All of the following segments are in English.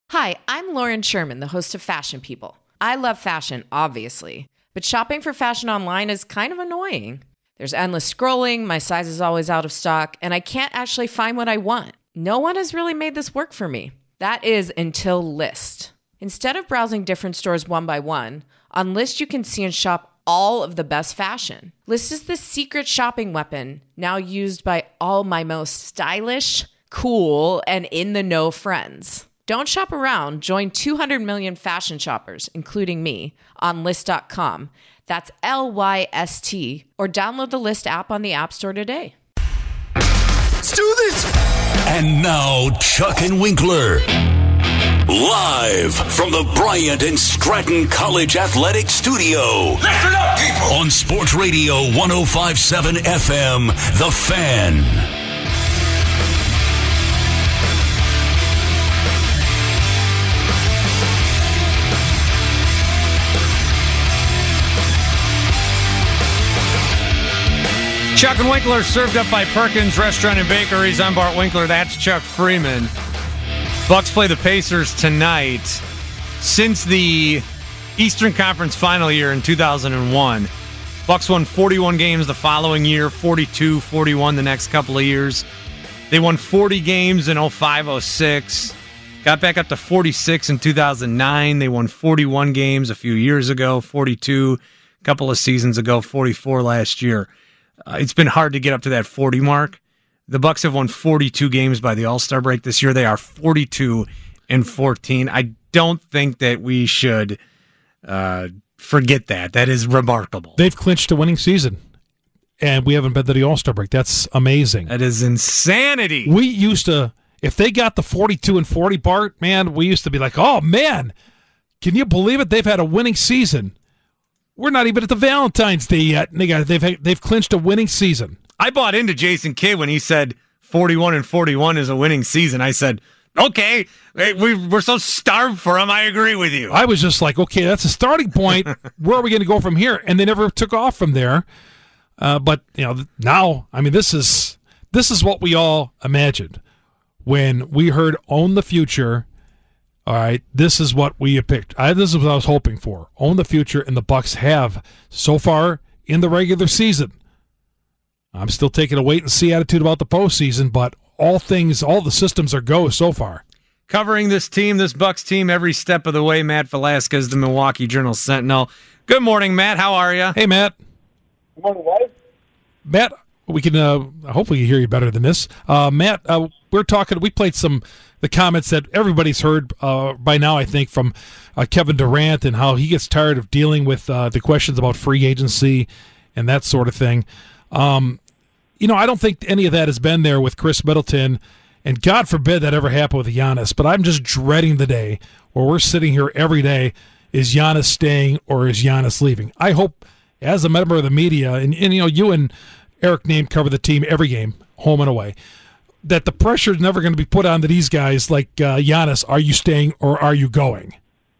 Hi, I'm Lauren Sherman, the host of Fashion People. I love fashion, obviously, but shopping for fashion online is kind of annoying. There's endless scrolling, my size is always out of stock, and I can't actually find what I want. No one has really made this work for me. That is until Lyst. Instead of browsing different stores one by one, on Lyst you can see and shop all of the best fashion. Lyst is the secret shopping weapon, now used by all my most stylish, cool, and in-the-know friends. Don't shop around. Join 200 million fashion shoppers, including me, on Lyst.com. That's Lyst, or download the Lyst app on the App Store today. Let's do this! And now, Chuck and Winkler. Live from the Bryant and Stratton College Athletic Studio. Listen up, people! On Sports Radio 105.7 FM, The Fan. Chuck and Winkler, served up by Perkins Restaurant and Bakeries. I'm Bart Winkler. That's Chuck Freeman. Bucks play the Pacers tonight. Since the Eastern Conference final year in 2001, Bucks won 41 games the following year, 42, 41 the next couple of years. They won 40 games in 05-06, got back up to 46 in 2009. They won 41 games a few years ago, 42 a couple of seasons ago, 44 last year. It's been hard to get up to that 40 mark. The Bucks have won 42 games by the All-Star break this year. They are 42-14. I don't think that we should forget that. That is remarkable. They've clinched a winning season, and we haven't been to the All-Star break. That's amazing. That is insanity. We used to, if they got the 42-40, Bart, man, we used to be like, oh, man, can you believe it? They've had a winning season. We're not even at the Valentine's Day yet. They've clinched a winning season. I bought into Jason Kidd when he said 41-41 is a winning season. I said, okay, we're so starved for him. I agree with you. I was just like, okay, that's a starting point. Where are we going to go from here? And they never took off from there. But now, I mean, this is what we all imagined when we heard "Own the Future." All right, this is what we picked. This is what I was hoping for. Own the future, and the Bucks have so far in the regular season. I'm still taking a wait-and-see attitude about the postseason, but all the systems are go so far. Covering this team, this Bucks team, every step of the way, Matt Velasquez, the Milwaukee Journal-Sentinel. Good morning, Matt. How are you? Hey, Matt. Good morning, guys. Matt, we can hopefully hear you better than this. Matt, we played the comments that everybody's heard by now, I think, from Kevin Durant and how he gets tired of dealing with the questions about free agency and that sort of thing. I don't think any of that has been there with Chris Middleton, and God forbid that ever happened with Giannis, but I'm just dreading the day where we're sitting here every day, is Giannis staying or is Giannis leaving? I hope, as a member of the media, and you and Eric Name cover the team every game, home and away, that the pressure is never going to be put on to these guys like Giannis. Are you staying or are you going?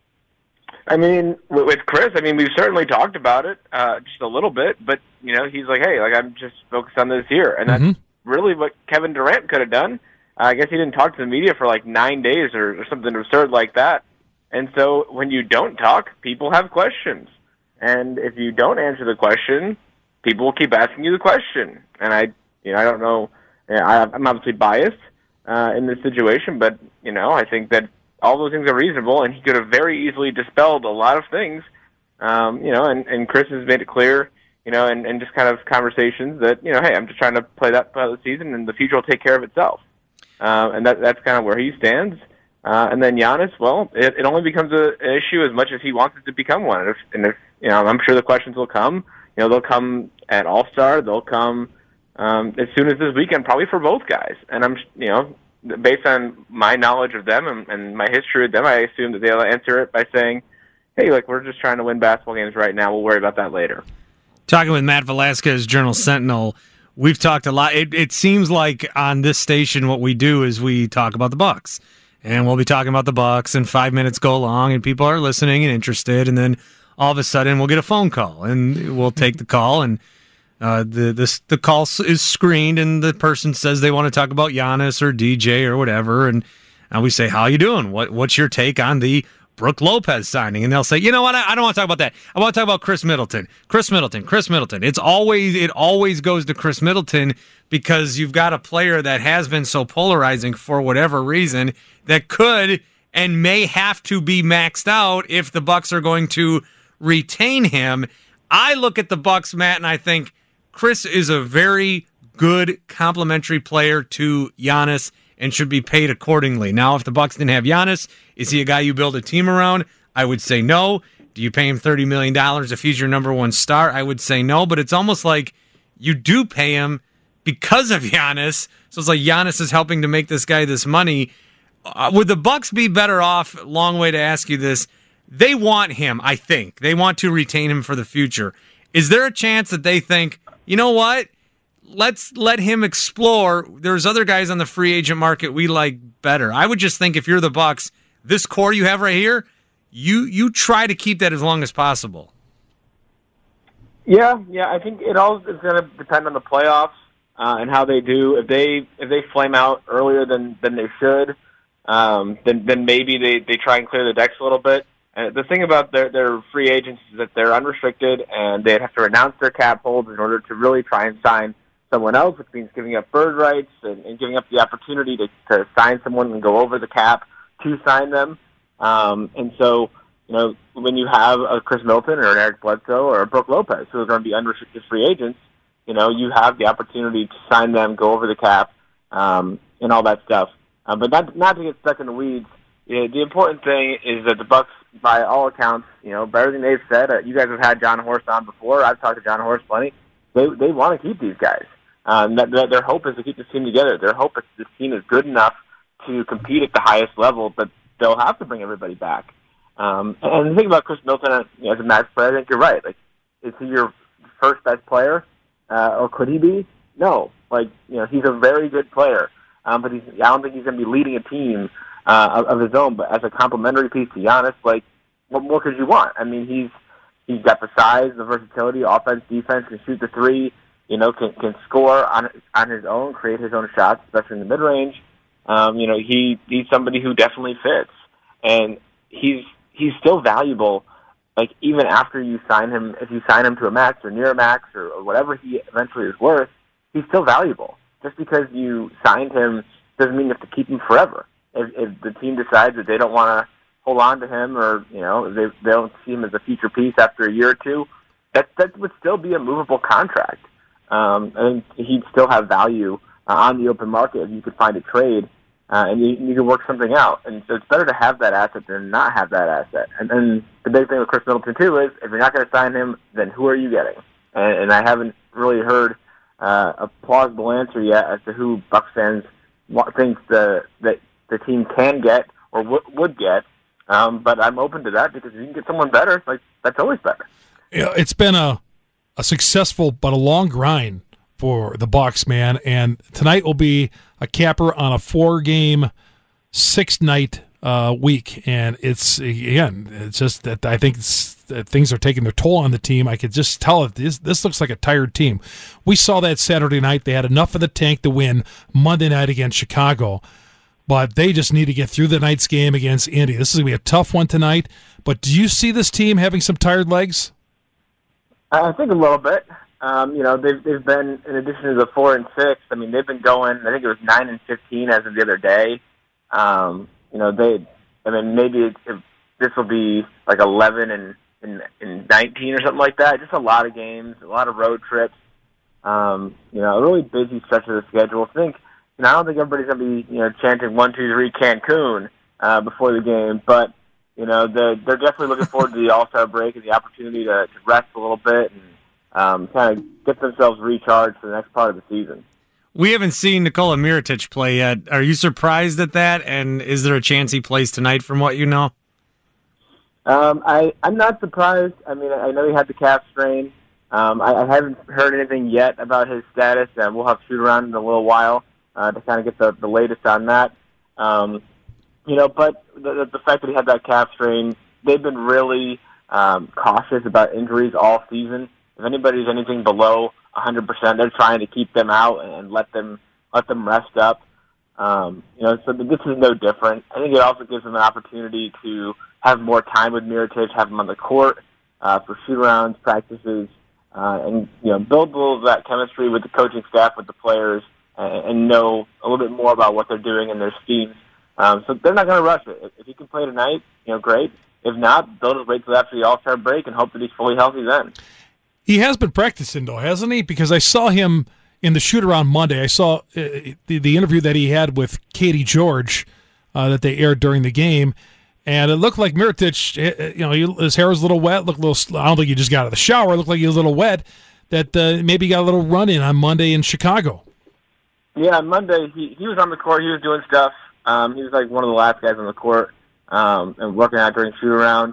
I mean, with Chris, we've certainly talked about it just a little bit, but, he's like, hey, I'm just focused on this here. And that's really what Kevin Durant could have done. I guess he didn't talk to the media for 9 days or something absurd like that. And so when you don't talk, people have questions. And if you don't answer the question, people will keep asking you the question. And I don't know. I'm obviously biased in this situation, but, I think that all those things are reasonable, and he could have very easily dispelled a lot of things, and Chris has made it clear, and just kind of conversations that, hey, I'm just trying to play that part of the season, and the future will take care of itself. And that's kind of where he stands. And then Giannis, well, it only becomes an issue as much as he wants it to become one. And if I'm sure the questions will come. They'll come at All-Star. They'll come as soon as this weekend, probably for both guys. And I'm, based on my knowledge of them and my history with them, I assume that they'll answer it by saying, hey, we're just trying to win basketball games right now. We'll worry about that later. Talking with Matt Velasquez, Journal-Sentinel, we've talked a lot. It seems like on this station what we do is we talk about the Bucks. And we'll be talking about the Bucks, and 5 minutes go along, and people are listening and interested, and then all of a sudden we'll get a phone call, and we'll take the call, and the call is screened, and the person says they want to talk about Giannis or DJ or whatever, and And we say, how you doing? What's your take on the Brook Lopez signing? And they'll say, you know what? I don't want to talk about that. I want to talk about Chris Middleton. Chris Middleton. It always goes to Chris Middleton because you've got a player that has been so polarizing for whatever reason that could and may have to be maxed out if the Bucks are going to retain him. I look at the Bucks, Matt, and I think Chris is a very good complementary player to Giannis and should be paid accordingly. Now, if the Bucks didn't have Giannis, is he a guy you build a team around? I would say no. Do you pay him $30 million if he's your number one star? I would say no, but it's almost like you do pay him because of Giannis. So it's like Giannis is helping to make this guy this money. Would the Bucks be better off, long way to ask you this, they want him, I think. They want to retain him for the future. Is there a chance that they think, you know what? Let's let him explore. There's other guys on the free agent market we like better. I would just think if you're the Bucks, this core you have right here, you try to keep that as long as possible. Yeah. I think it all is going to depend on the playoffs and how they do. If they flame out earlier than they should, then maybe they try and clear the decks a little bit. And the thing about their free agents is that they're unrestricted and they have to renounce their cap holds in order to really try and sign someone else, which means giving up bird rights and giving up the opportunity to sign someone and go over the cap to sign them. And so, when you have a Chris Middleton or an Eric Bledsoe or a Brook Lopez who are going to be unrestricted free agents, you have the opportunity to sign them, go over the cap, and all that stuff. But not to get stuck in the weeds. The important thing is that the Bucks, by all accounts, by everything they've said, you guys have had John Horst on before. I've talked to John Horst plenty. They want to keep these guys. Their hope is to keep this team together. Their hope is this team is good enough to compete at the highest level, but they'll have to bring everybody back. And the thing about Chris Middleton as a max player, I think you're right. Like, is he your first best player, or could he be? No. He's a very good player, but I don't think he's going to be leading a team of his own. But as a complementary piece to Giannis, what more could you want? I mean, he's got the size, the versatility, offense, defense, can shoot the three. Can score on his own, create his own shots, especially in the mid range. He's somebody who definitely fits, and he's still valuable. Even after you sign him, if you sign him to a max or near a max or whatever he eventually is worth, he's still valuable. Just because you signed him doesn't mean you have to keep him forever. If the team decides that they don't want to hold on to him, or they don't see him as a future piece after a year or two, that would still be a movable contract. I think he'd still have value on the open market if you could find a trade, and you can work something out. And so it's better to have that asset than not have that asset. And then the big thing with Chris Middleton, too, is if you're not going to sign him, then who are you getting? And I haven't really heard a plausible answer yet as to who Bucks fans think that the team can get or would get. But I'm open to that because if you can get someone better, that's always better. It's been a successful but a long grind for the Bucks, man, and tonight will be a capper on a 4-game, 6-night week, and it's just that I think that things are taking their toll on the team. I could just tell it. This looks like a tired team. We saw that Saturday night. They had enough of the tank to win Monday night against Chicago, but they just need to get through the night's game against Indy. This is going to be a tough one tonight, but do you see this team having some tired legs? I think a little bit. They've been, in addition to the 4-6. I mean, they've been going. I think it was 9-15 as of the other day. Maybe this will be 11 and 19 or something like that. Just a lot of games, a lot of road trips. A really busy stretch of the schedule. I don't think everybody's gonna be chanting 1, 2, 3 Cancun before the game, but. They're definitely looking forward to the All-Star break and the opportunity to rest a little bit and kind of get themselves recharged for the next part of the season. We haven't seen Nikola Mirotic play yet. Are you surprised at that? And is there a chance he plays tonight from what you know? I'm not surprised. I mean, I know he had the calf strain. I haven't heard anything yet about his status. We'll have shoot around in a little while to kind of get the latest on that. But the fact that he had that calf strain, they've been really cautious about injuries all season. If anybody's anything below 100%, they're trying to keep them out and let them rest up. So this is no different. I think it also gives them an opportunity to have more time with Mirotic, have him on the court for shoot-arounds, practices, and build a little of that chemistry with the coaching staff, with the players, and know a little bit more about what they're doing in their schemes. So they're not going to rush it. If he can play tonight, great. If not, they'll just wait till after the All-Star break and hope that he's fully healthy then. He has been practicing, though, hasn't he? Because I saw him in the shoot-around Monday. I saw the interview that he had with Katie George that they aired during the game, and it looked like Mirotic, his hair was a little wet, looked a little. I don't think he just got out of the shower. It looked like he was a little wet. That maybe he got a little run-in on Monday in Chicago. Yeah, on Monday he was on the court. He was doing stuff. He was like one of the last guys on the court and working out during shoot-around.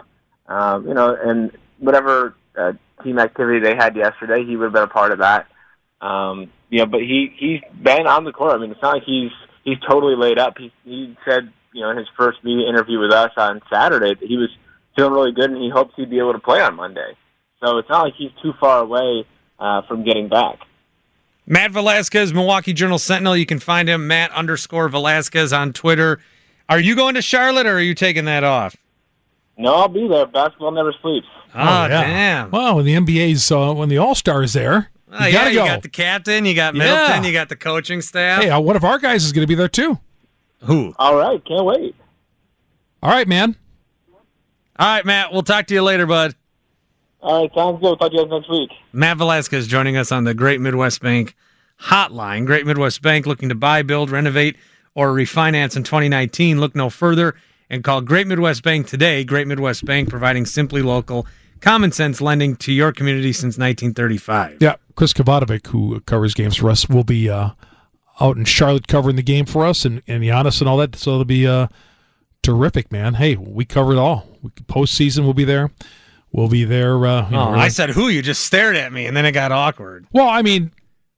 And whatever team activity they had yesterday, he would have been a part of that. But he's been on the court. I mean, it's not like he's totally laid up. He said, in his first media interview with us on Saturday that he was feeling really good and he hopes he'd be able to play on Monday. So it's not like he's too far away from getting back. Matt Velasquez, Milwaukee Journal-Sentinel. You can find him, Matt_Velasquez on Twitter. Are you going to Charlotte or are you taking that off? No, I'll be there. Basketball never sleeps. Oh, yeah. Damn. Well, when the NBA's, when the All-Star is there, you gotta go. You got the captain, you got Middleton, you got the coaching staff. Hey, one of our guys is going to be there too. Who? All right, can't wait. All right, man. All right, Matt, we'll talk to you later, bud. All right, sounds good. We'll talk to you guys next week. Matt Velasquez joining us on the Great Midwest Bank hotline. Great Midwest Bank, looking to buy, build, renovate, or refinance in 2019. Look no further and call Great Midwest Bank today. Great Midwest Bank, providing simply local, common sense lending to your community since 1935. Yeah, Chris Kavatovic, who covers games for us, will be out in Charlotte covering the game for us and Giannis and all that. So it'll be terrific, man. Hey, we cover it all. Postseason, we'll be there. We'll be there. I said who? You just stared at me, and then it got awkward. Well, I mean,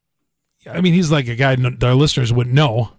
he's like a guy our listeners wouldn't know.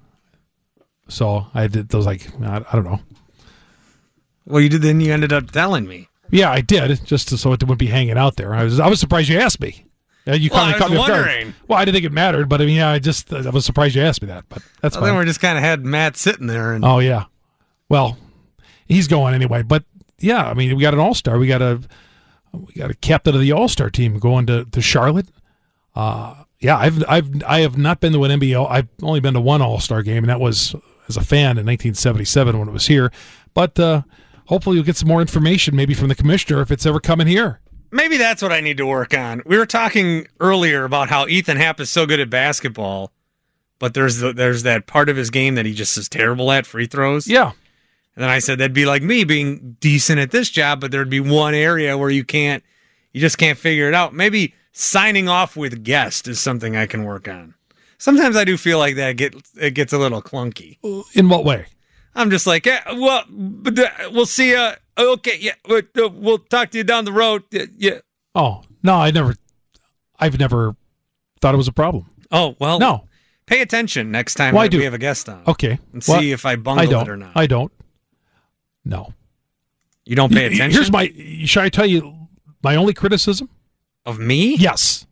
So I was like, I don't know. Well, you did. Then you ended up telling me. Yeah, I did, just so it wouldn't be hanging out there. I was surprised you asked me. You I was caught me off guard. wondering. Well, I didn't think it mattered, but I mean, I was surprised you asked me that. But that's fine. Then we just kind of had Matt sitting there. And oh yeah, well, he's going anyway. But yeah, I mean, we got an All-Star. We got a captain of the All-Star team going to Charlotte. Yeah, I have not been to an NBA. I've only been to one All-Star game, and that was as a fan in 1977 when it was here. But hopefully you'll get some more information maybe from the commissioner if it's ever coming here. Maybe that's what I need to work on. We were talking earlier about how Ethan Happ is so good at basketball, but there's that part of his game that he just is terrible at, free throws. Yeah. And then I said that'd be like me being decent at this job, but there'd be one area where you just can't figure it out. Maybe signing off with guest is something I can work on. Sometimes I do feel like that it gets a little clunky. In what way? I'm just like, we'll see you. Okay, yeah, we'll talk to you down the road. Yeah. Oh, no, I've never thought it was a problem. Oh, well, no. Pay attention next time we have a guest on. Okay. And see if I bungle it or not. I don't. No. You don't pay attention? Should I tell you my only criticism? Of me? Yes.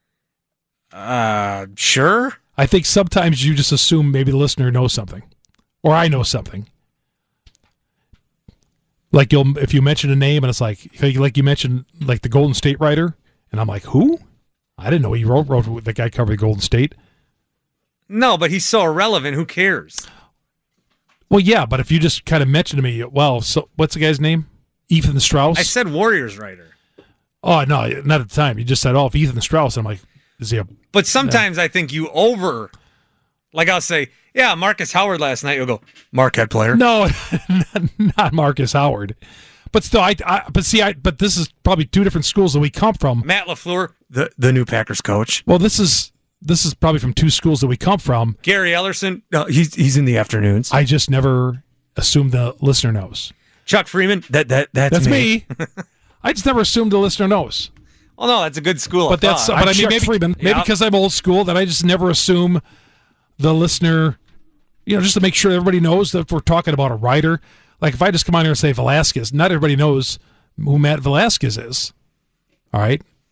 Sure. I think sometimes you just assume maybe the listener knows something. Or I know something. Like if you mention a name and it's like you mentioned like the Golden State writer, and I'm like, who? I didn't know he wrote with the guy covering Golden State. No, but he's so irrelevant. Who cares? Well, yeah, but if you just kind of mention to me, well, so what's the guy's name? Ethan Strauss. I said Warriors writer. Oh no, not at the time. You just said, if Ethan Strauss. I'm like, is he a? But sometimes I think you like I'll say, yeah, Marcus Howard last night. You'll go, Marquette player. No, not Marcus Howard. But still, but this is probably two different schools that we come from. Matt LaFleur, the new Packers coach. Well, this is probably from two schools that we come from. Gary Ellerson, he's in the afternoons. I just never assumed the listener knows. Chuck Freeman, that's me. I just never assumed the listener knows. Well, no, that's a good school. But of thought. I mean, maybe because I'm old school, that I just never assume the listener. Just to make sure everybody knows that if we're talking about a writer. Like if I just come on here and say Velasquez, not everybody knows who Matt Velasquez is. All right,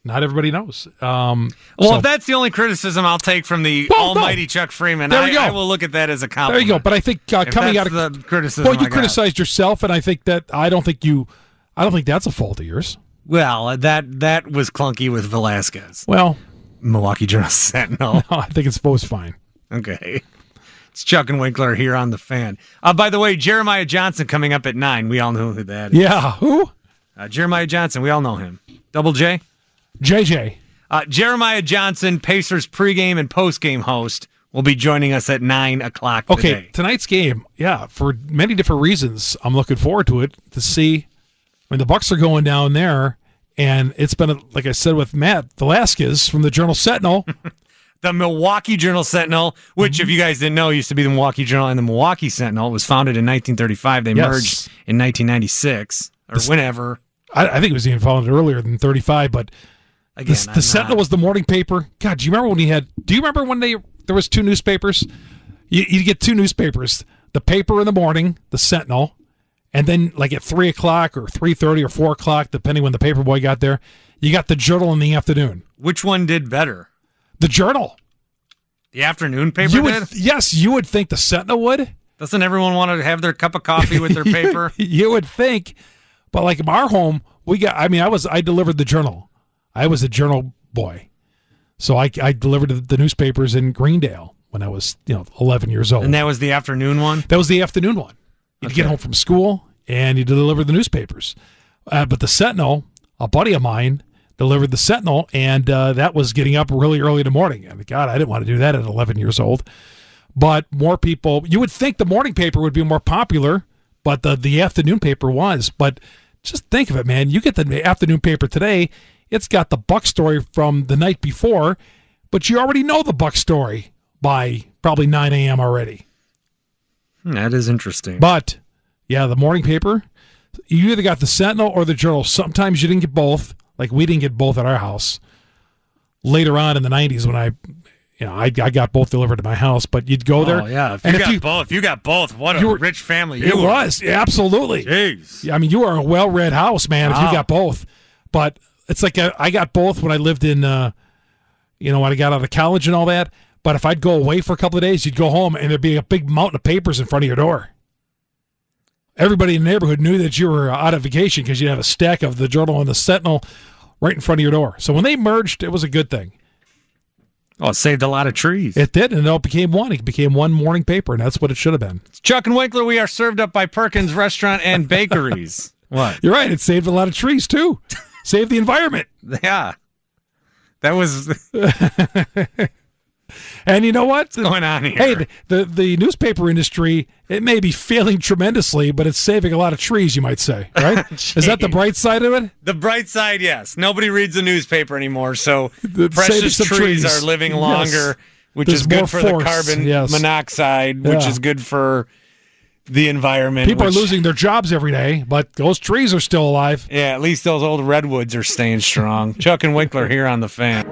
Not everybody knows. Well, So- if that's the only criticism I'll take from the Well, no. almighty Chuck Freeman, There we go. I will look at that as a there compliment. you go. But I think If coming out that's of the criticism, well, you I got. criticized yourself, and I think I don't think that's a fault of yours. Well, that was clunky with Velasquez. Well, Milwaukee Journal-Sentinel. I think it was fine. Okay. It's Chuck and Winkler here on The Fan. By the way, Jeremiah Johnson coming up at 9. We all know who that is. Yeah, who? Jeremiah Johnson. We all know him. Double J? JJ. Jeremiah Johnson, Pacers pregame and postgame host, will be joining us at 9 o'clock Okay, today. tonight's game, yeah, for many different reasons, I'm looking forward to it to see. I mean, the Bucks are going down there, and it's been, like I said with Matt Velasquez from the Journal-Sentinel. The Milwaukee Journal-Sentinel, which, if you guys didn't know, used to be the Milwaukee Journal and the Milwaukee Sentinel. It was founded in 1935. They Yes. merged in 1996, or whenever. I think it was even founded earlier than 35, but Again, the Sentinel was the morning paper. God, do you remember when there was two newspapers? You get two newspapers, the paper in the morning, the Sentinel, and then like at 3 o'clock or 3:30 or 4 o'clock, depending when the paper boy got there, you got the Journal in the afternoon. Which one did better? The Journal. The afternoon paper did? Yes, you would think the Sentinel would. Doesn't everyone want to have their cup of coffee with their paper? You would think, but like in our home, I delivered the Journal. I was a Journal boy, so I delivered the newspapers in Greendale when I was 11 years old. And that was the afternoon one? That was the afternoon one. You'd get home from school and you deliver the newspapers. But the Sentinel, a buddy of mine, delivered the Sentinel, and that was getting up really early in the morning. I mean, God, I didn't want to do that at 11 years old. But more people, you would think the morning paper would be more popular, but the afternoon paper was. But just think of it, man. You get the afternoon paper today, it's got the Buck story from the night before, but you already know the Buck story by probably 9 a.m. already. That is interesting. But, yeah, the morning paper, you either got the Sentinel or the Journal. Sometimes you didn't get both. Like, we didn't get both at our house. Later on in the 90s when I got both delivered to my house, but you'd go there. Oh, yeah. and If you got both, what a rich family you It were. was, yeah, absolutely. Jeez. I mean, you are a well-read house, man, if you got both. But it's like I got both when I lived in, when I got out of college and all that. But if I'd go away for a couple of days, you'd go home, and there'd be a big mountain of papers in front of your door. Everybody in the neighborhood knew that you were out of vacation because you'd have a stack of the Journal and the Sentinel right in front of your door. So when they merged, it was a good thing. Oh, it saved a lot of trees. It did, and it became one. It became one morning paper, and that's what it should have been. Chuck and Winkler, we are served up by Perkins Restaurant and Bakeries. What? You're right. It saved a lot of trees, too. Saved the environment. Yeah. That was And you know what? what's going on here. Hey, the newspaper industry, it may be failing tremendously, but it's saving a lot of trees, you might say, right? Is that the bright side of it? The bright side, yes. Nobody reads the newspaper anymore, so Saving precious some trees trees. are living Yes. longer, which There's is good more for force, the carbon yes. monoxide, which Yeah. is good for the environment. People which- are losing their jobs every day, but those trees are still alive. Yeah, at least those old redwoods are staying strong. Chuck and Winkler here on The Fan.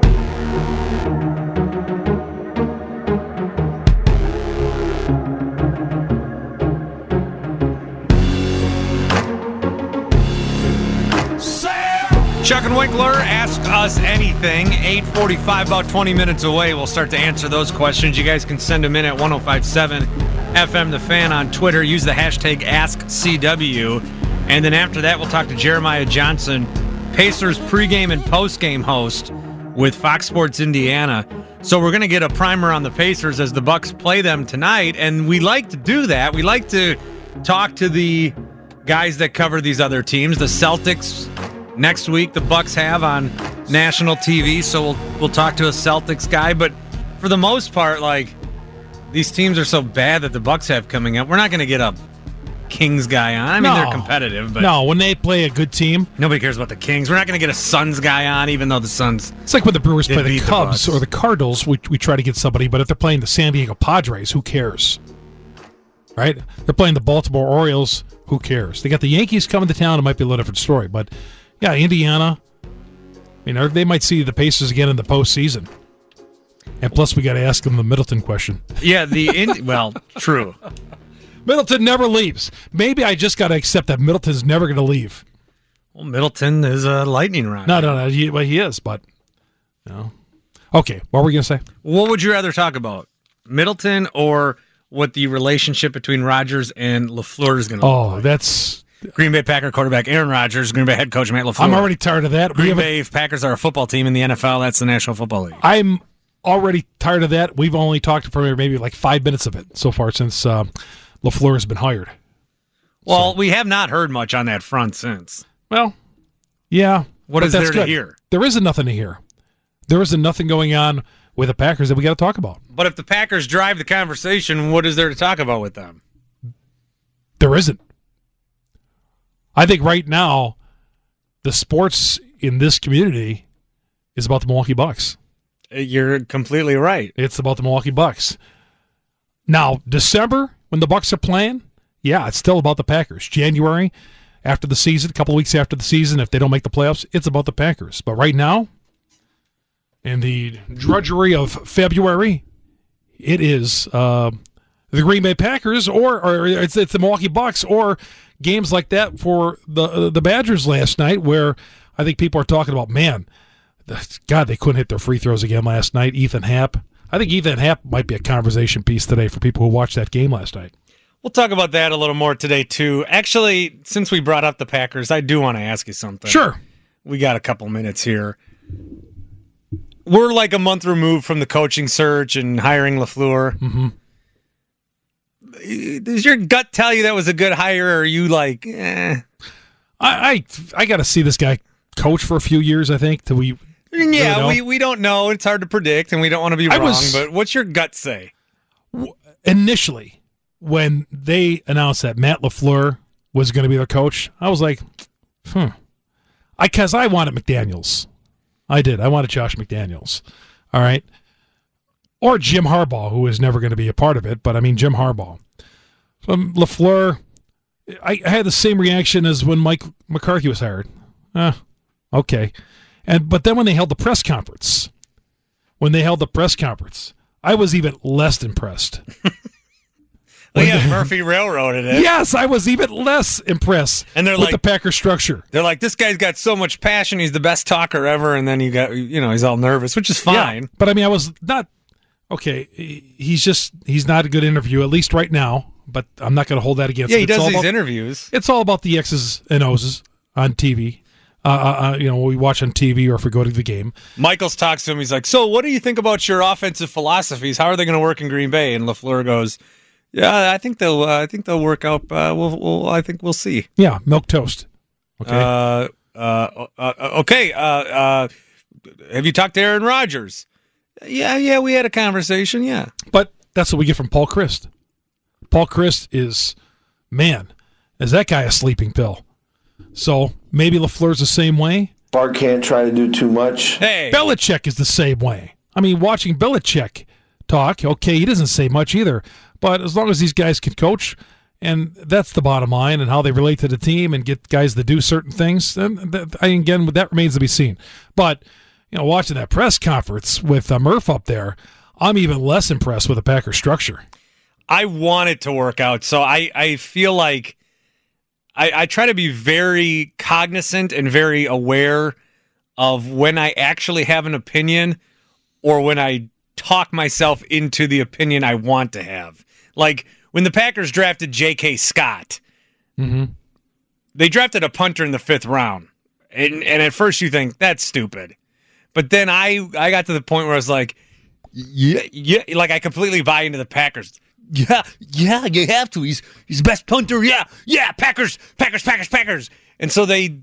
Chuck and Winkler, ask us anything. 8:45, about 20 minutes away. We'll start to answer those questions. You guys can send them in at 1057 FM The Fan on Twitter. Use the hashtag AskCW. And then after that, we'll talk to Jeremiah Johnson, Pacers pregame and postgame host with Fox Sports Indiana. So we're going to get a primer on the Pacers as the Bucks play them tonight. And we like to do that. We like to talk to the guys that cover these other teams. The Celtics next week, the Bucks have on national TV, so we'll talk to a Celtics guy. But for the most part, like, these teams are so bad that the Bucks have coming up. We're not going to get a Kings guy on. I mean, they're competitive, but No, when they play a good team, nobody cares about the Kings. We're not going to get a Suns guy on, even though the Suns. it's like when the Brewers They play the beat the Cubs Bucks. or the Cardinals, we try to get somebody, but if they're playing the San Diego Padres, who cares? Right? They're playing the Baltimore Orioles, who cares? They got the Yankees coming to town, it might be a little different story, but yeah, Indiana, they might see the Pacers again in the postseason. And plus, we got to ask them the Middleton question. Yeah, well, true. Middleton never leaves. Maybe I just got to accept that Middleton's never going to leave. Well, Middleton is a lightning rod. No. He is, but Okay, what were we going to say? What would you rather talk about, Middleton or what the relationship between Rodgers and LaFleur is going to look like? That's Green Bay Packer quarterback Aaron Rodgers, Green Bay head coach Matt LaFleur. I'm already tired of that. Green Bay Packers are a football team in the NFL. That's the National Football League. I'm already tired of that. We've only talked for maybe like 5 minutes of it so far since LaFleur has been hired. Well, we have not heard much on that front since. Well, yeah. What is there to hear? There isn't nothing to hear. There isn't nothing going on with the Packers that we got to talk about. But if the Packers drive the conversation, what is there to talk about with them? There isn't. I think right now, the sports in this community is about the Milwaukee Bucks. You're completely right. It's about the Milwaukee Bucks. Now, December, when the Bucks are playing, yeah, it's still about the Packers. January, after the season, a couple of weeks after the season, if they don't make the playoffs, it's about the Packers. But right now, in the drudgery of February, it is the Green Bay Packers, or it's the Milwaukee Bucks, or games like that for the Badgers last night, where I think people are talking about, man, God, they couldn't hit their free throws again last night. Ethan Happ. I think Ethan Happ might be a conversation piece today for people who watched that game last night. We'll talk about that a little more today, too. Actually, since we brought up the Packers, I do want to ask you something. Sure. We got a couple minutes here. We're like a month removed from the coaching search and hiring LaFleur. Mm-hmm. Does your gut tell you that was a good hire, or are you like, eh? I got to see this guy coach for a few years, I think, till we... Yeah, we don't know. It's hard to predict, and we don't want to be wrong, but what's your gut say? Initially, when they announced that Matt LaFleur was going to be their coach, I was like, because I wanted McDaniels. I did. I wanted Josh McDaniels. All right. Or Jim Harbaugh, who is never going to be a part of it, but I mean Jim Harbaugh. So LaFleur, I had the same reaction as when Mike McCarthy was hired. Okay. But then when they held the press conference, I was even less impressed. Murphy railroaded it. Yes, I was even less impressed with the Packer structure. They're like, this guy's got so much passion. He's the best talker ever. And then he's all nervous, which is fine. Yeah, but I mean, I was not, okay, he's not a good interview, at least right now, but I'm not going to hold that against him. Yeah, he does these interviews. It's all about the X's and O's on TV. We watch on TV or if we go to the game. Michaels talks to him. He's like, so what do you think about your offensive philosophies? How are they going to work in Green Bay? And LaFleur goes, yeah, I think they'll work out. I think we'll see. Yeah, milk toast. Okay. Okay. Have you talked to Aaron Rodgers? Yeah, we had a conversation. Yeah, but that's what we get from Paul Chryst. Paul Chryst is that guy a sleeping pill? So maybe LaFleur's the same way. Bart can't try to do too much. Hey, Belichick is the same way. I mean, watching Belichick talk, okay, he doesn't say much either. But as long as these guys can coach, and that's the bottom line, and how they relate to the team and get guys to do certain things, then that remains to be seen. But watching that press conference with Murph up there, I'm even less impressed with the Packer structure. I want it to work out, so I feel like I try to be very cognizant and very aware of when I actually have an opinion or when I talk myself into the opinion I want to have. Like when the Packers drafted J.K. Scott, they drafted a punter in the 5th round. And at first you think, that's stupid. But then I got to the point where I was like, yeah, like I completely buy into the Packers. Yeah, you have to. He's the best punter. Yeah, Packers. And so they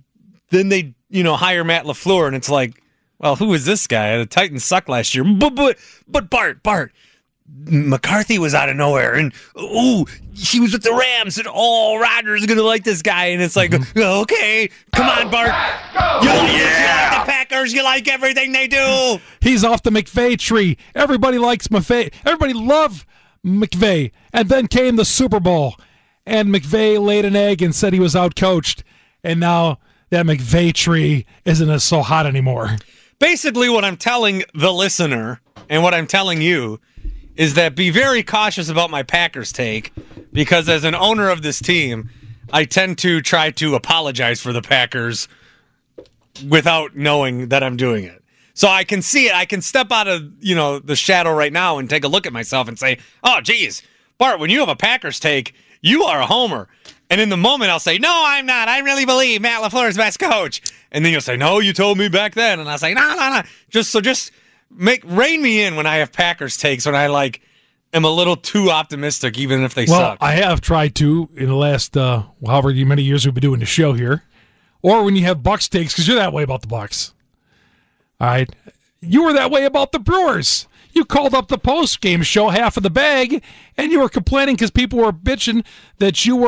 hire Matt LaFleur, and it's like, well, who is this guy? The Titans sucked last year. But Bart, McCarthy was out of nowhere, and he was with the Rams, and Rodgers is going to like this guy, and it's like, okay, come on, Bart. You like the Packers. You like everything they do. He's off the McVay tree. Everybody likes McVay. Everybody loved McVay. And then came the Super Bowl, and McVay laid an egg and said he was outcoached, and now that McVay tree isn't so hot anymore. Basically, what I'm telling the listener and what I'm telling you is that be very cautious about my Packers take, because as an owner of this team, I tend to try to apologize for the Packers without knowing that I'm doing it. So I can see it. I can step out of, the shadow right now and take a look at myself and say, oh, geez, Bart, when you have a Packers take, you are a homer. And in the moment, I'll say, no, I'm not. I really believe Matt LaFleur is best coach. And then you'll say, no, you told me back then. And I'll say, no. Just rein me in when I have Packers takes, when I am a little too optimistic, even if they suck. I have tried to in the last, however many years we've been doing the show here. Or when you have Bucks takes, because you're that way about the Bucks. All right. You were that way about the Brewers. You called up the post-game show half of the bag, and you were complaining because people were bitching that you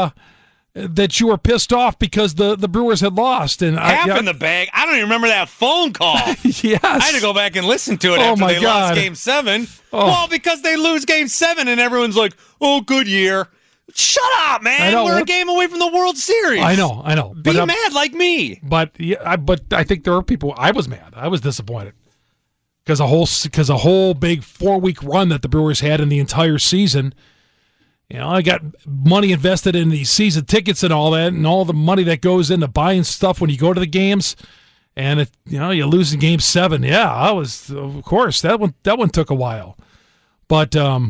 were pissed off because the Brewers had lost. And half in the bag? I don't even remember that phone call. Yes. I had to go back and listen to it after they lost Game 7. Oh. Well, because they lose Game 7, and everyone's like, oh, good year. Shut up, man. We're a game away from the World Series. I know. Be mad like me. But I think there are people. I was mad. I was disappointed. Because a whole big 4-week run that the Brewers had in the entire season, I got money invested in the season tickets and all that, and all the money that goes into buying stuff when you go to the games, and you lose in Game 7. Yeah, of course that one took a while, but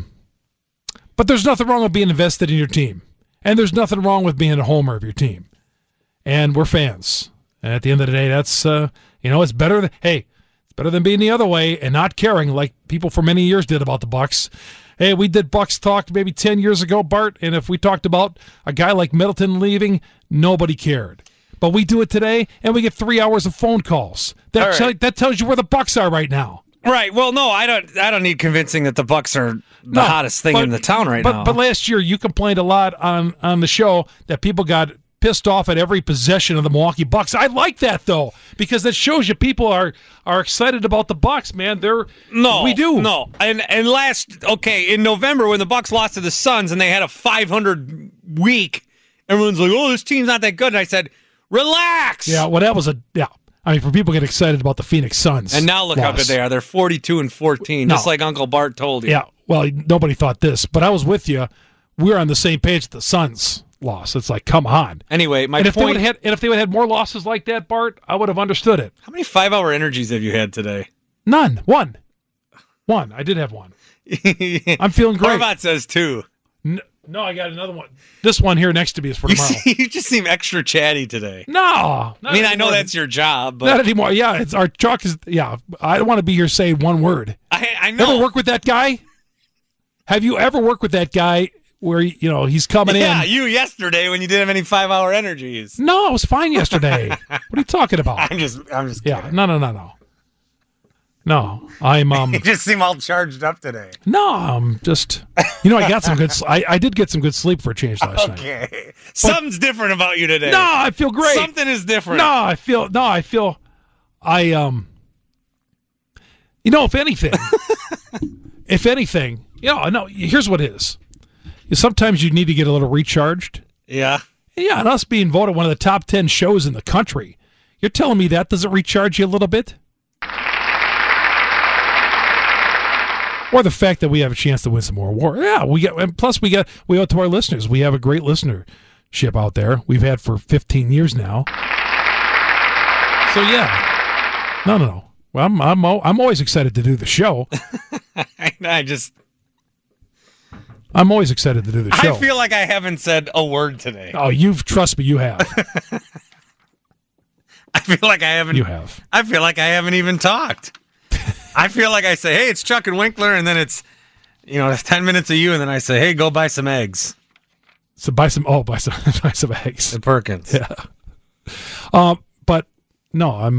there's nothing wrong with being invested in your team, and there's nothing wrong with being a homer of your team, and we're fans. And at the end of the day, that's it's better than better than being the other way and not caring like people for many years did about the Bucks. Hey, we did Bucks talk maybe 10 years ago, Bart, and if we talked about a guy like Middleton leaving, nobody cared. But we do it today, and we get 3 hours of phone calls. That tells you where the Bucks are right now. Right. Well, no, I don't need convincing that the Bucks are the hottest thing in the town right now. But last year you complained a lot on the show that people got pissed off at every possession of the Milwaukee Bucks. I like that though, because that shows you people are excited about the Bucks, man. We do. No. And in November when the Bucks lost to the Suns and they had a 500 week, everyone's like, "Oh, this team's not that good." And I said, "Relax." Yeah, well that was I mean, for people to get excited about the Phoenix Suns. And now look how good they are. They're 42-14, just like Uncle Bart told you. Yeah, well, nobody thought this, but I was with you. We're on the same page with the Suns loss. It's like, come on. Anyway, if they would have had more losses like that, Bart, I would have understood it. How many 5-hour energies have you had today? None. One. I did have one. I'm feeling great. Horvat says 2. No, I got another one. This one here next to me is for tomorrow. You just seem extra chatty today. No. I mean, I know that's your job, but... Not anymore. Yeah, it's our truck is... Yeah, I don't want to be here saying one word. I know. Ever work with that guy? Have you ever worked with that guy where, he's coming in? Yeah, you yesterday when you didn't have any 5-hour energies. No, I was fine yesterday. What are you talking about? I'm just kidding. Yeah, no. No, I'm. You just seem all charged up today. No, I'm just. I got some good. I did get some good sleep for a change last night. Okay, something's different about you today. No, I feel great. Something is different. No, I feel. If anything, no. Here's what it is. Sometimes you need to get a little recharged. Yeah. Yeah, and us being voted one of the top 10 shows in the country, you're telling me that doesn't recharge you a little bit? Or the fact that we have a chance to win some more awards. Yeah, we owe it to our listeners. We have a great listenership out there. We've had for 15 years now. So yeah, no. Well, I'm always excited to do the show. I'm always excited to do the show. I feel like I haven't said a word today. Oh, trust me, you have. I feel like I haven't. You have. I feel like I haven't even talked. I feel like I say, hey, it's Chuck and Winkler, and then it's 10 minutes of you, and then I say, hey, go buy some eggs. So buy some eggs. At Perkins. Yeah. But no, I'm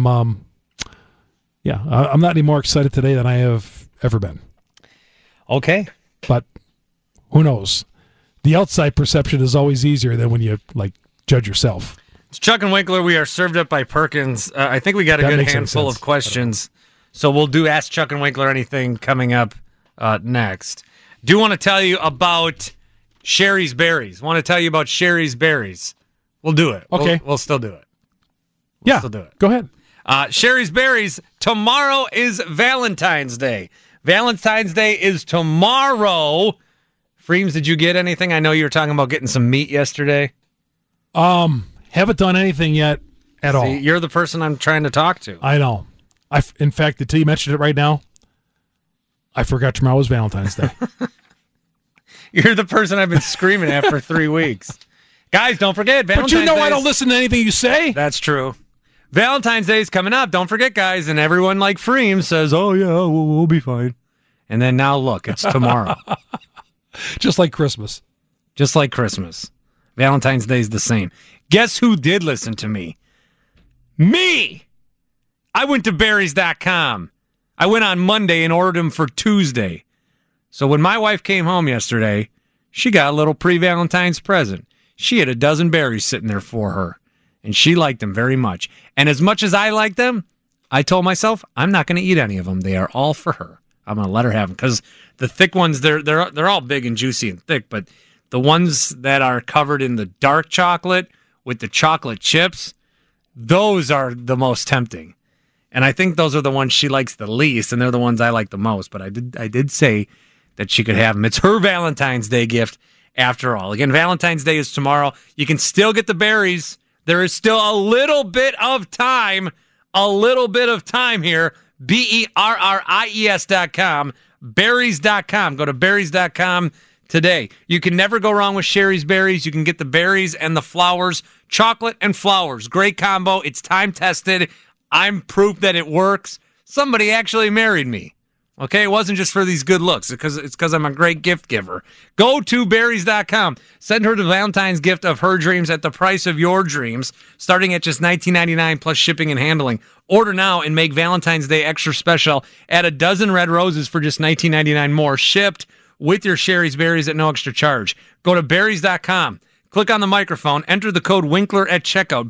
not any more excited today than I have ever been. Okay. But who knows? The outside perception is always easier than when you judge yourself. It's Chuck and Winkler. We are served up by Perkins. I think we got a good handful of questions. So we'll do Ask Chuck and Winkler Anything coming up next. Do want to tell you about Sherry's Berries. Want to tell you about Sherry's Berries. We'll do it. Okay. We'll still do it. Still do it. Go ahead. Sherry's Berries. Tomorrow is Valentine's Day. Valentine's Day is tomorrow. Freems, did you get anything? I know you were talking about getting some meat yesterday. Haven't done anything yet at all. You're the person I'm trying to talk to. I know. In fact, until you mentioned it right now, I forgot tomorrow was Valentine's Day. You're the person I've been screaming at for 3 weeks. Guys, don't forget, Valentine's But you know Day I don't listen to anything you say. That's true. Valentine's Day is coming up. Don't forget, guys. And everyone like Freem says, oh, yeah, we'll be fine. And then now look, it's tomorrow. Just like Christmas. Just like Christmas. Valentine's Day is the same. Guess who did listen to me? Me! I went to berries.com. I went on Monday and ordered them for Tuesday. So when my wife came home yesterday, she got a little pre-Valentine's present. She had a dozen berries sitting there for her, and she liked them very much. And as much as I like them, I told myself I'm not going to eat any of them. They are all for her. I'm going to let her have them because the thick ones, they're all big and juicy and thick, but the ones that are covered in the dark chocolate with the chocolate chips, those are the most tempting. And I think those are the ones she likes the least, and they're the ones I like the most. But I did say that she could have them. It's her Valentine's Day gift after all. Again, Valentine's Day is tomorrow. You can still get the berries. There is still a little bit of time here. BERRIES.com, berries.com. Go to berries.com today. You can never go wrong with Sherry's Berries. You can get the berries and the flowers, chocolate and flowers. Great combo. It's time tested. I'm proof that it works. Somebody actually married me. Okay, it wasn't just for these good looks. It's because I'm a great gift giver. Go to berries.com. Send her the Valentine's gift of her dreams at the price of your dreams, starting at just $19.99 plus shipping and handling. Order now and make Valentine's Day extra special. Add a dozen red roses for just $19.99 more, shipped with your Sherry's Berries at no extra charge. Go to berries.com. Click on the microphone. Enter the code Winkler at checkout.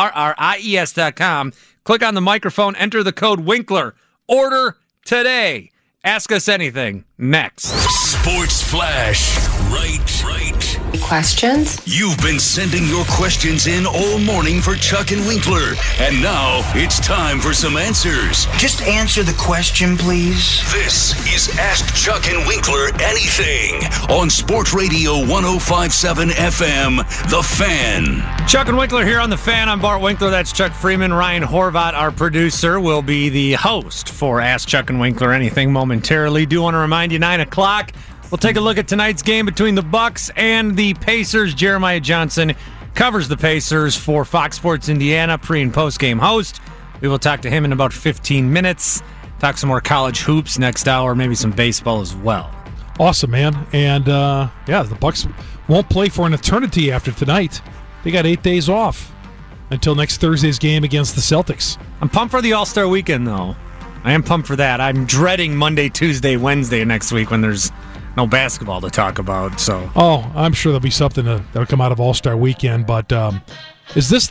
BERRIES.com. Click on the microphone. Enter the code Winkler. Order today. Ask us anything. Next. Sports Flash. Right. Questions? You've been sending your questions in all morning for Chuck and Winkler. And now it's time for some answers. Just answer the question, please. This is Ask Chuck and Winkler Anything on Sports Radio 105.7 FM, The Fan. Chuck and Winkler here on The Fan. I'm Bart Winkler. That's Chuck Freeman. Ryan Horvat, our producer, will be the host for Ask Chuck and Winkler Anything momentarily. Do want to remind you, 9 o'clock, we'll take a look at tonight's game between the Bucks and the Pacers. Jeremiah Johnson covers the Pacers for Fox Sports Indiana, pre- and post-game host. We will talk to him in about 15 minutes. Talk some more college hoops next hour, maybe some baseball as well. Awesome, man. And, the Bucks won't play for an eternity after tonight. They got 8 days off until next Thursday's game against the Celtics. I'm pumped for the All-Star weekend, though. I am pumped for that. I'm dreading Monday, Tuesday, Wednesday next week when there's no basketball to talk about. So, I'm sure there'll be something that'll come out of All-Star Weekend. But is this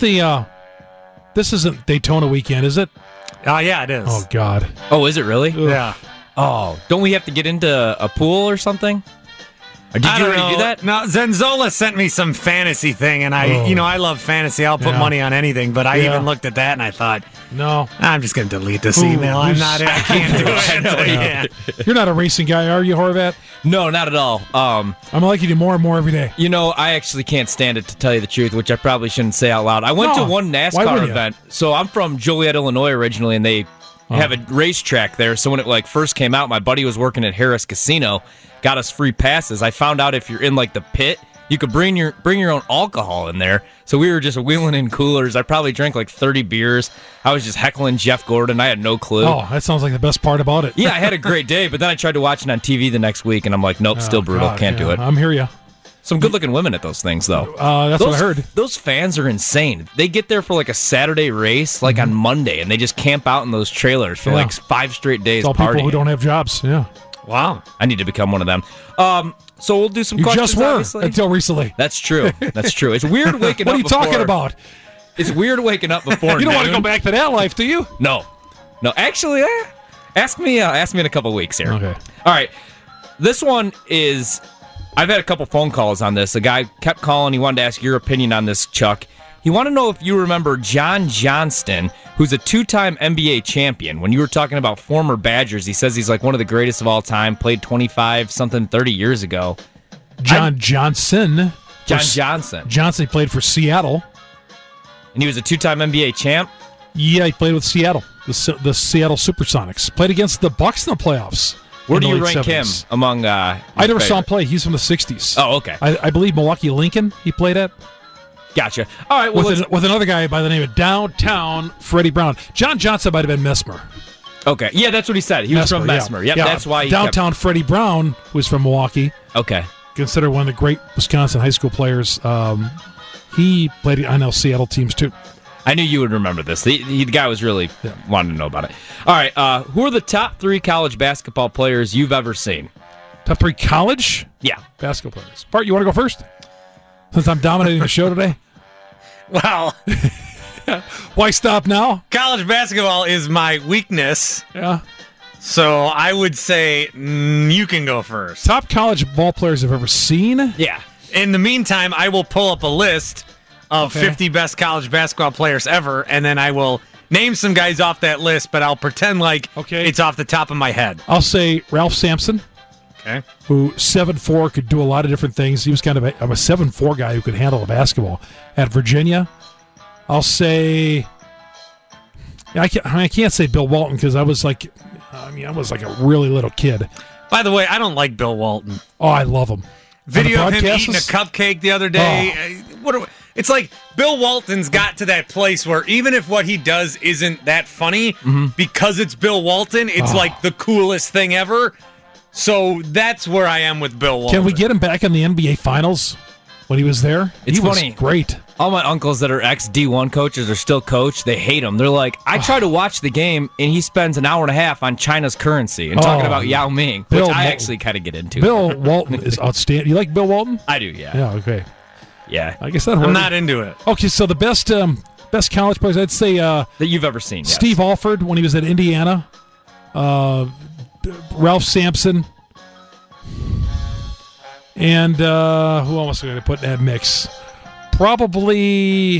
this isn't Daytona weekend, is it? Yeah, it is. Oh, God. Oh, is it really? Ugh. Yeah. Oh, don't we have to get into a pool or something? Or did you already do that? No, Zenzola sent me some fantasy thing, and I love fantasy. I'll put money on anything, but I even looked at that and I thought, no, I'm just going to delete this email. I can't do it. You're not a racing guy, are you, Horvat? No, not at all. I'm liking you more and more every day. You know, I actually can't stand it, to tell you the truth, which I probably shouldn't say out loud. I went to one NASCAR event. So I'm from Joliet, Illinois originally, and they have a racetrack there. So when it first came out, my buddy was working at Harris Casino, got us free passes. I found out if you're in the pit, you could bring your own alcohol in there. So we were just wheeling in coolers. I probably drank 30 beers. I was just heckling Jeff Gordon. I had no clue. Oh, that sounds like the best part about it. Yeah, I had a great day, but then I tried to watch it on TV the next week, and I'm like, nope, still brutal. Can't do it. I'm hear you. Some good-looking women at those things, though. That's what I heard. Those fans are insane. They get there for a Saturday race, on Monday, and they just camp out in those trailers for 5 straight days. It's all partying. people who don't have jobs. Yeah. Wow. I need to become one of them. So we'll do some you questions. You just were obviously. until recently. That's true. That's true. It's weird waking up. What are you talking about? It's weird waking up before. You don't want to go back to that life, do you? No. Actually, ask me in a couple weeks here. Okay. All right. This one is. I've had a couple phone calls on this. A guy kept calling. He wanted to ask your opinion on this, Chuck. He wanted to know if you remember John Johnston, who's a 2-time NBA champion. When you were talking about former Badgers, he says he's one of the greatest of all time, played 30 years ago. John Johnson, John Johnson. Johnson, he played for Seattle. And he was a 2-time NBA champ? Yeah, he played with Seattle, the Seattle Supersonics. Played against the Bucks in the playoffs. Where do you rank 70s. Him among I never saw him play. He's from the 60s. Oh, okay. I believe Milwaukee Lincoln he played at. Gotcha. All right. Well, with another guy by the name of Downtown Freddie Brown. John Johnson might have been Mesmer. Okay. Yeah, that's what he said. He was from Mesmer. Yeah. Yep, that's why he Downtown Freddie Brown was from Milwaukee. Okay. Considered one of the great Wisconsin high school players. He played on Seattle teams, too. I knew you would remember this. The guy was really wanting to know about it. All right, who are the top 3 college basketball players you've ever seen? Top 3 college? Yeah. Basketball players. Bart, you want to go first? Since I'm dominating the show today? Well, why stop now? College basketball is my weakness. Yeah. So I would say you can go first. Top college ball players I've ever seen? Yeah. In the meantime, I will pull up a list of 50 best college basketball players ever, and then I will name some guys off that list, but I'll pretend like it's off the top of my head. I'll say Ralph Sampson, who 7'4", could do a lot of different things. He was kind of a 7'4" guy who could handle a basketball at Virginia. I'll say I can't say Bill Walton because I was like a really little kid. By the way, I don't like Bill Walton. Oh, I love him. Video of him eating a cupcake the other day. It's like Bill Walton's got to that place where even if what he does isn't that funny, because it's Bill Walton, it's like the coolest thing ever. So that's where I am with Bill Walton. Can we get him back in the NBA Finals when he was there? It's funny. Was great. All my uncles that are ex-D1 coaches are still coach. They hate him. They're like, I try to watch the game, and he spends an hour and a half on China's currency and talking about Yao Ming, which I actually kind of get into. Bill Walton is outstanding. You like Bill Walton? I do, yeah. Yeah, okay. Yeah. I guess that I'm not into it. Okay, so the best college players, I'd say... that you've ever seen, yes. Steve Alford when he was at Indiana. Ralph Sampson. And who else am I going to put in that mix? Probably...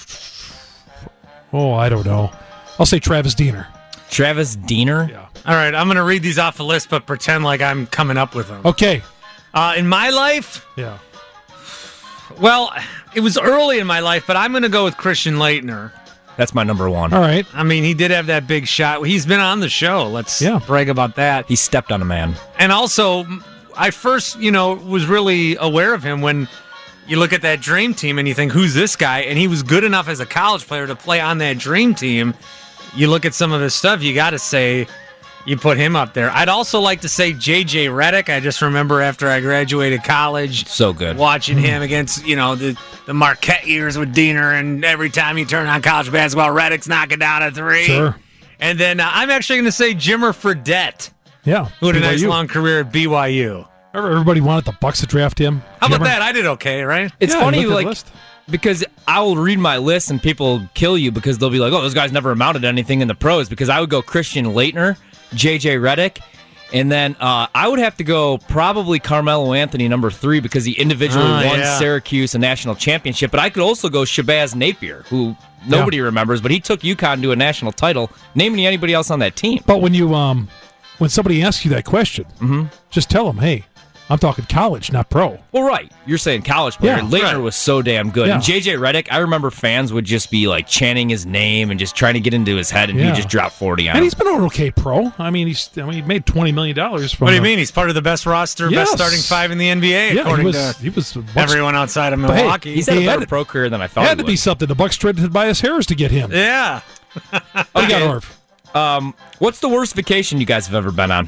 I don't know. I'll say Travis Diener. Travis Diener? Yeah. All right, I'm going to read these off the list, but pretend like I'm coming up with them. Okay. In my life... Yeah. Well, it was early in my life, but I'm going to go with Christian Laettner. That's my number one. All right. I mean, he did have that big shot. He's been on the show. Let's brag about that. He stepped on a man. And also, I first, was really aware of him when you look at that dream team and you think, who's this guy? And he was good enough as a college player to play on that dream team. You look at some of his stuff, you got to say, you put him up there. I'd also like to say J.J. Redick. I just remember after I graduated college. So good. Watching him against, the Marquette years with Diener, and every time you turn on college basketball, Redick's knocking down a three. Sure. And then I'm actually going to say Jimmer Fredette. Yeah. Who had a nice long career at BYU. Everybody wanted the Bucks to draft him. How about that? I did okay, right? It's funny, because I will read my list and people kill you because they'll be like, oh, those guys never amounted to anything in the pros, because I would go Christian Laettner, J.J. Redick, and then I would have to go probably Carmelo Anthony, number 3, because he individually won Syracuse a national championship. But I could also go Shabazz Napier, who nobody remembers, but he took UConn to a national title. Name me anybody else on that team. But when you when somebody asks you that question, just tell them, hey, I'm talking college, not pro. Well, right. You're saying college player. Yeah, Laettner was so damn good. Yeah. And J.J. Redick, I remember fans would just be like chanting his name and just trying to get into his head, and he just dropped 40 on him. And he's been an okay pro. I mean, he made $20 million from... What do you mean? He's part of the best roster, best starting 5 in the NBA, according to everyone outside of Milwaukee. Hey, he's had a better pro career than I thought. It had to be something. The Bucks traded Tobias Harris to get him. Yeah. What do you got, Orv? What's the worst vacation you guys have ever been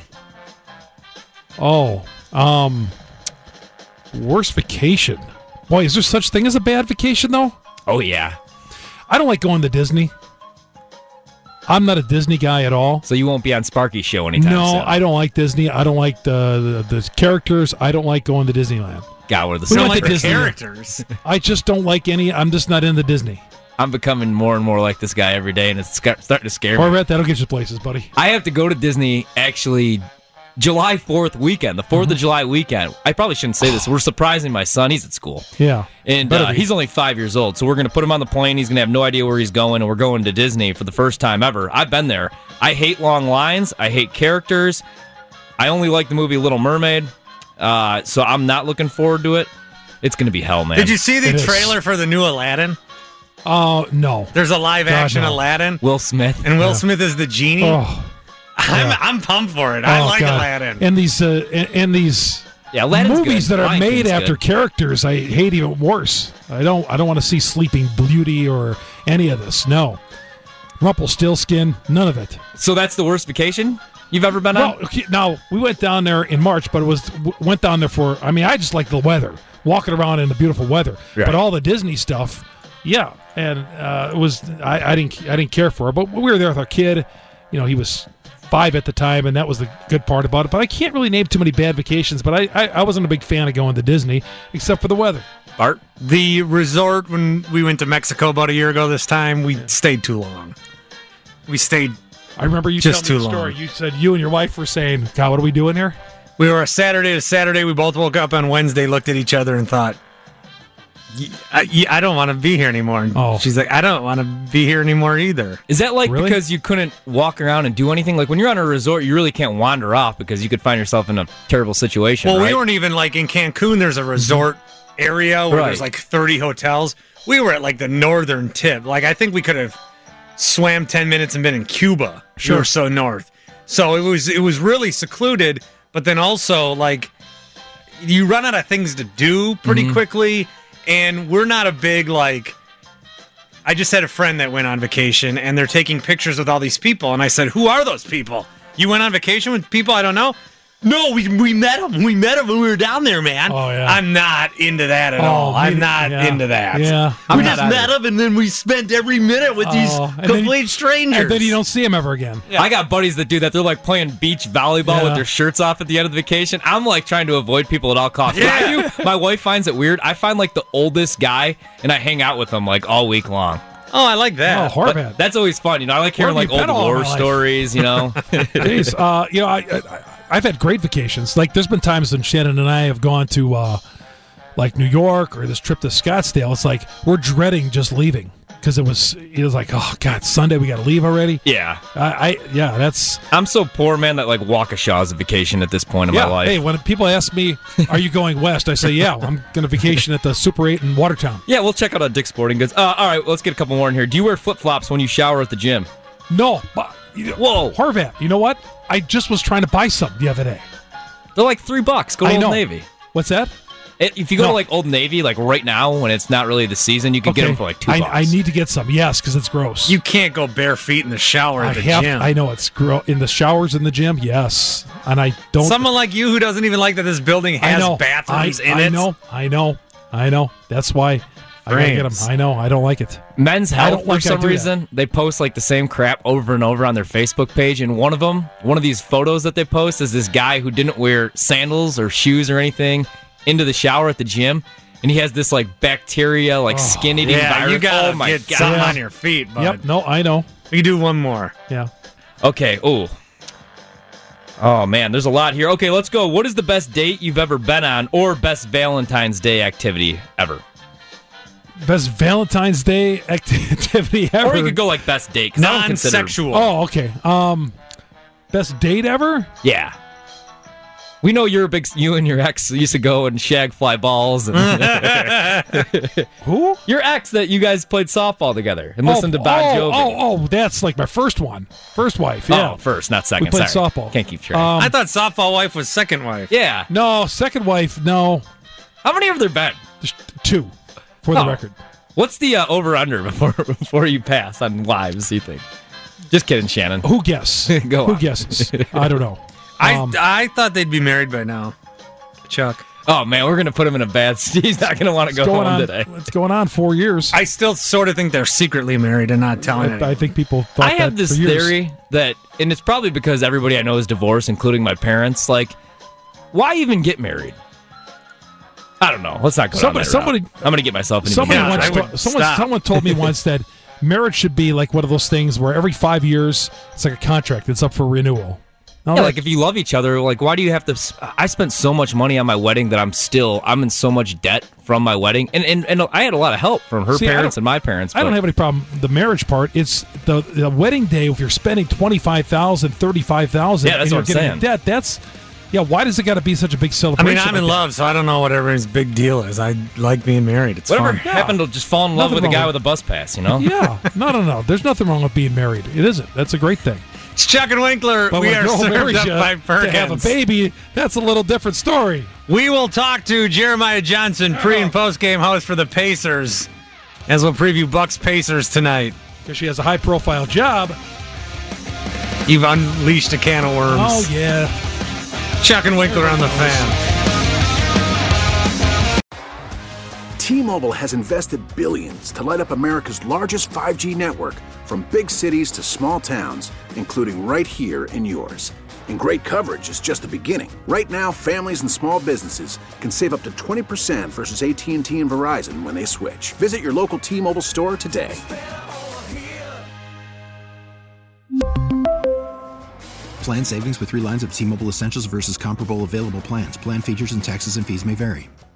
on? Worst vacation. Boy, is there such thing as a bad vacation, though? Oh, yeah. I don't like going to Disney. I'm not a Disney guy at all. So you won't be on Sparky's show anytime soon? No, I don't like Disney. I don't like the characters. I don't like going to Disneyland. God, we're the same. same. Like the characters. I just don't like any. I'm just not into Disney. I'm becoming more and more like this guy every day, and it's starting to scare me. Corvette, that'll get you places, buddy. I have to go to Disney, actually, July 4th weekend, the 4th of July weekend. I probably shouldn't say this. We're surprising my son. He's at school. Yeah. And he's only 5 years old, so we're going to put him on the plane. He's going to have no idea where he's going, and we're going to Disney for the first time ever. I've been there. I hate long lines. I hate characters. I only like the movie Little Mermaid, so I'm not looking forward to it. It's going to be hell, man. Did you see the trailer for the new Aladdin? Oh, no. There's a live-action Aladdin. Will Smith. And Will Smith is the genie. Oh, I'm pumped for it. I like Aladdin. And these movies that are made after characters, I hate even worse. I don't want to see Sleeping Beauty or any of this. No. Rumpelstiltskin, none of it. So that's the worst vacation you've ever been on? Okay, now, we went down there in March, but went down there for, I just like the weather, walking around in the beautiful weather. Right. But all the Disney stuff, yeah, and it was, I didn't care for it, but we were there with our kid. He was 5 at the time, and that was the good part about it. But I can't really name too many bad vacations, but I wasn't a big fan of going to Disney, except for the weather. Bart? The resort, when we went to Mexico about a year ago this time, we stayed too long. We stayed I remember you just telling me the story. You said you and your wife were saying, God, what are we doing here? We were a Saturday to Saturday. We both woke up on Wednesday, looked at each other, and thought, I don't want to be here anymore. And she's like, I don't want to be here anymore either. Is that because you couldn't walk around and do anything? Like when you're on a resort, you really can't wander off because you could find yourself in a terrible situation. Well, right? We weren't even like in Cancun. There's a resort area where there's like 30 hotels. We were at like the northern tip. Like I think we could have swam 10 minutes and been in Cuba. Sure. We were so north. So it was really secluded, but then also like you run out of things to do pretty quickly. And we're not a big, like, I just had a friend that went on vacation, and they're taking pictures with all these people. And I said, who are those people? You went on vacation with people I don't know? No, we met them. We met them when we were down there, man. Oh, yeah. I'm not into that at all. I'm not into that. Yeah. We just met them, and then we spent every minute with these complete strangers. And then you don't see them ever again. Yeah. I got buddies that do that. They're like playing beach volleyball with their shirts off at the end of the vacation. I'm like trying to avoid people at all costs. Yeah. My wife finds it weird. I find like the oldest guy, and I hang out with him like all week long. Oh, I like that. Oh, Horvath. That's always fun. I like hearing like old war stories, Jeez, I've had great vacations. Like, there's been times when Shannon and I have gone to, like, New York or this trip to Scottsdale. It's like we're dreading just leaving because it was like, oh, God, Sunday we got to leave already. Yeah. That's... I'm so poor, man, that, like, Waukesha is a vacation at this point in my life. Hey, when people ask me, are you going west? I say, yeah, I'm going to vacation at the Super 8 in Watertown. Yeah, we'll check out Dick's Sporting Goods. All right, let's get a couple more in here. Do you wear flip-flops when you shower at the gym? No, but... Whoa, Horvath, you know what? I just was trying to buy some the other day. They're like $3. Go to Old Navy. What's that? If you go to like Old Navy, like right now when it's not really the season, you can get them for like $2. I need to get some, yes, because it's gross. You can't go bare feet in the shower at the gym. I know it's gross. In the showers in the gym, yes. And I don't... Someone like you who doesn't even like that this building has bathrooms in it. I know. That's why... I gotta get them. I know. I don't like it. Men's Health, for some reason, they post like the same crap over and over on their Facebook page. And one of these photos that they post is this guy who didn't wear sandals or shoes or anything into the shower at the gym. And he has this like bacteria, like skin eating virus. You gotta get something on your feet, bud. Yep. No, I know. We do one more. Yeah. Okay. Oh, man, there's a lot here. Okay, let's go. What is the best date you've ever been on or best Valentine's Day activity ever? Best Valentine's Day activity ever. Or you could go like best date. Non-sexual. Oh, okay. Best date ever? Yeah. We know you and your ex used to go and shag fly balls. And Who? Your ex that you guys played softball together and listened to Bon Jovi. Oh, that's like my first one. First wife, yeah. Oh, first, not second. We played Sorry. softball. Can't keep track. I thought softball wife was second wife. Yeah. No, second wife, no. How many have there been? Just 2, for the record. What's the over-under before you pass on lives, you think? Just kidding, Shannon. Who guesses? Go on. Who guesses? I don't know. I thought they'd be married by now. Chuck. Oh, man, we're going to put him in a bad... He's not going to want to go home today. It's going on 4 years. I still sort of think they're secretly married and not telling anyone. I think people thought I have this theory that, and it's probably because everybody I know is divorced, including my parents, like, why even get married? I don't know. Let's not go down that route. I'm going to get myself into someone told me once that marriage should be like one of those things where every 5 years, it's like a contract that's up for renewal. Like if you love each other, like why do you have to? I spent so much money on my wedding that I'm in so much debt from my wedding, and I had a lot of help from her parents and my parents. I don't have any problem. The marriage part, it's the wedding day. If you're spending $25,000, $35,000, yeah, that's what I'm saying. Debt, Yeah, why does it got to be such a big celebration? I'm in love, so I don't know what everybody's big deal is. I like being married. It's whatever fun. happened to just fall in love with a guy with a bus pass, Yeah. No. There's nothing wrong with being married. It isn't. That's a great thing. It's Chuck and Winkler. But we are served up by Perkins. To have a baby, that's a little different story. We will talk to Jeremiah Johnson, pre- and post-game host for the Pacers, as we'll preview Bucks-Pacers tonight. Because she has a high-profile job. You've unleashed a can of worms. Oh, yeah. Chuck and Winkler on the Fan. T-Mobile has invested billions to light up America's largest 5G network, from big cities to small towns, including right here in yours. And great coverage is just the beginning. Right now, families and small businesses can save up to 20% versus AT&T and Verizon when they switch. Visit your local T-Mobile store today. Plan savings with 3 lines of T-Mobile Essentials versus comparable available plans. Plan features and taxes and fees may vary.